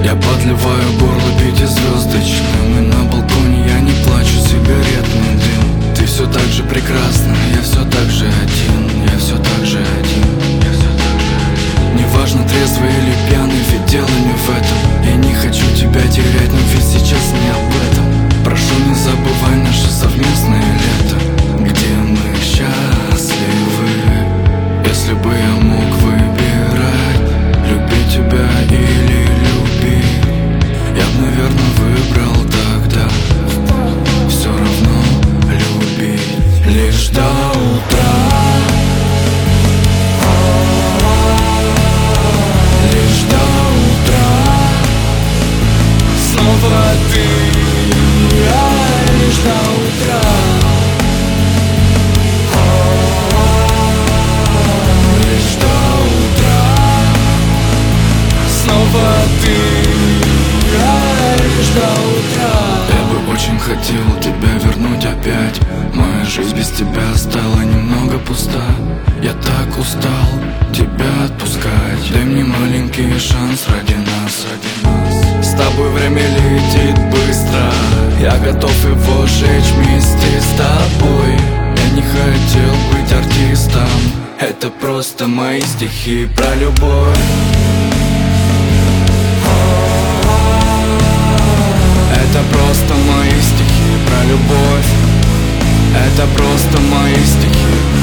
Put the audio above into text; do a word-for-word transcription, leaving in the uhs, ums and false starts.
Я подливаю горло пятизвездочным, и на балконе я не плачу, сигаретный дым. Ты все так же прекрасна, я все так же один, я все так же один, я все так же один. Неважно, трезвый или пьяный, ведь дело не в этом. Я не хочу тебя терять, но ведь сейчас не об этом. Прошу, не забывай наше совместное лето, где мы счастливы. Если бы я мог выбирать, любить тебя или любить, я б, наверное, выбрал тогда все равно любить. Лишь до утра, лишь до утра, снова ты, а лишь до утра. Лишь до утра, снова ты, а лишь до утра. Я бы очень хотел тебя вернуть опять. Моя жизнь без тебя стала немного пуста. Я так устал тебя отпускать. Дай мне маленький шанс ради нас, ради нас. С тобой время летит быстро, я готов его сжечь вместе с тобой. Я не хотел быть артистом, это просто мои стихи про любовь. Это просто мои стихи про любовь. Это просто мои стихи